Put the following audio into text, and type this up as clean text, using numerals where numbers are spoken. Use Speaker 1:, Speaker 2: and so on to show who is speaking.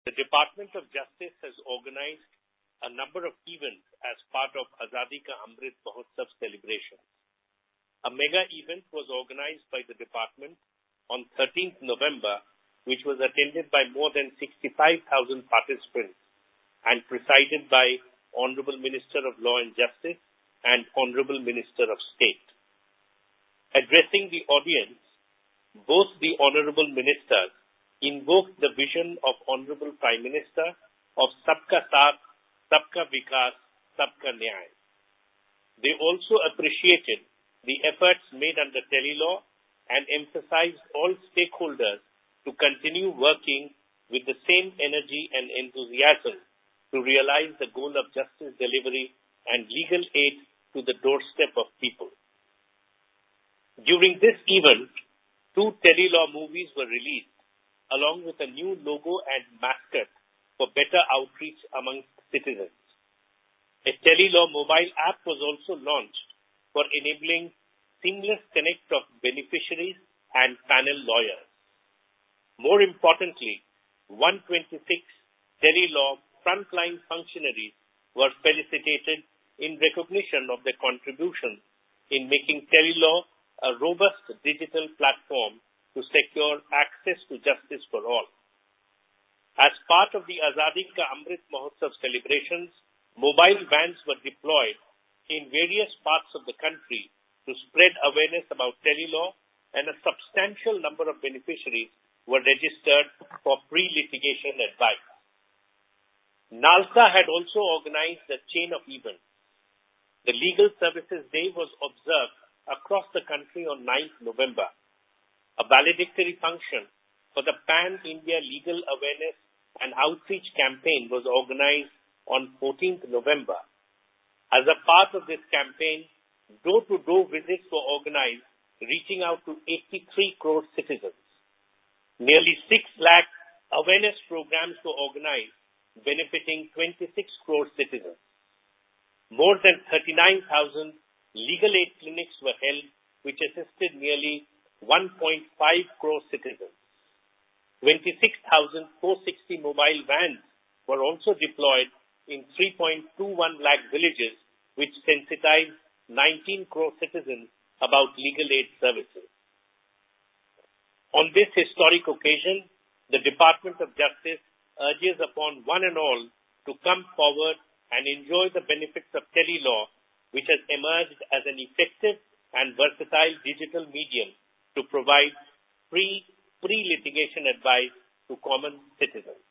Speaker 1: The Department of Justice has organized a number of events as part of Azadi Ka Amrit Mahotsav celebrations. A mega event was organized by the department on 13th November, which was attended by more than 65,000 participants and presided by Honorable Minister of Law and Justice and Honorable Minister of State. Addressing the audience, both the Honorable Ministers invoked the vision of Honorable Prime Minister of Sabka Saath, Sabka Vikas, Sabka Nyay. They also appreciated the efforts made under Telelaw and emphasized all stakeholders to continue working with the same energy and enthusiasm to realize the goal of justice delivery and legal aid to the doorstep of people. During this event, 2 Telelaw movies were released, along with a new logo and mascot for better outreach amongst citizens. A Telelaw mobile app was also launched for enabling seamless connect of beneficiaries and panel lawyers. More importantly, 126 Telelaw frontline functionaries were felicitated in recognition of their contribution in making Telelaw a robust digital platform to secure access to justice for all. As part of the Azadi Ka Amrit Mahotsav celebrations, mobile vans were deployed in various parts of the country to spread awareness about Telelaw, and a substantial number of beneficiaries were registered for pre-litigation advice. NALSA had also organized a chain of events. The Legal Services Day was observed across the country on 9th November. A valedictory function for the Pan-India Legal Awareness and Outreach Campaign was organized on 14th November. As a part of this campaign, door-to-door visits were organized, reaching out to 83 crore citizens. Nearly 6 lakh awareness programs were organized, benefiting 26 crore citizens. More than 39,000 legal aid clinics were held, which assisted nearly 1.5 crore citizens. 26,460 mobile vans were also deployed in 3.21 lakh villages, which sensitized 19 crore citizens about legal aid services. On this historic occasion, the Department of Justice urges upon one and all to come forward and enjoy the benefits of Telelaw, which has emerged as an effective and versatile digital medium to provide free pre-litigation advice to common citizens.